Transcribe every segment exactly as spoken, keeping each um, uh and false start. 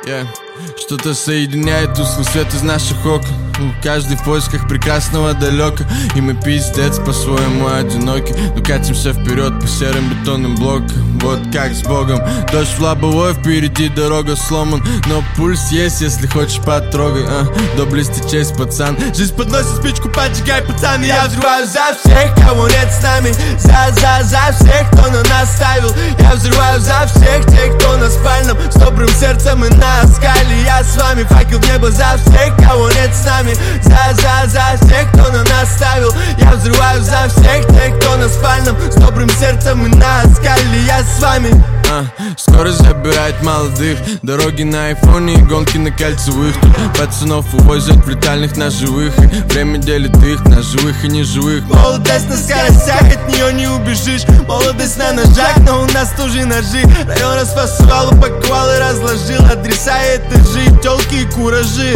Yeah. Что-то соединяет тусклый свет из наших окон. Каждый в поисках прекрасного далека. И мы пиздец по-своему одиноки, но катимся вперед по серым бетонным блокам. Вот как с Богом. Дождь в лобовой, впереди дорога сломан, но пульс есть, если хочешь потрогай. а, Доблести честь, пацан. Жизнь подносит спичку, поджигай, пацан. И я взрываю за всех, кого нет с нами. За, за, за всех, кто на нас ставил. Я взрываю за всех тех, кто на спальном, с добрым сердцем и на скале. Я с вами, факел в небо за всех, кого нет с нами. За, за, за всех, кто на нас ставил. Я взрываю за всех тех, кто на спальном, с добрым сердцем и на скале. Я с вами. а, Скорость забирает молодых, дороги на айфоне и гонки на кольцевых. Тут пацанов увозят в летальных ножевых, и время делит их на живых и неживых. Молодость на скоростях, от нее не убежишь. Молодость на ножах, но у нас тоже ножи. Район расфасовал, упаковал и разложил адреса, этажи, тёлки и куражи.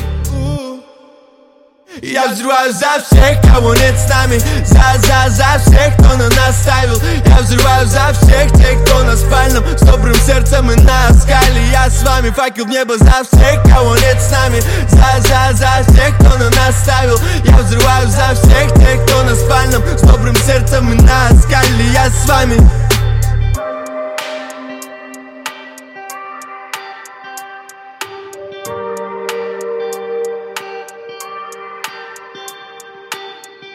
Я взрываю за всех, кого нет с нами. За, за, за всех, кто на нас ставил. Я взрываю за всех тех, кто на спальном, с добрым сердцем и на скале. Я с вами, факел в небо за всех, кого нет с нами. За, за, за всех, кто на нас ставил. Я взрываю за всех тех, кто на спальном, с добрым сердцем и на скале. Я с вами.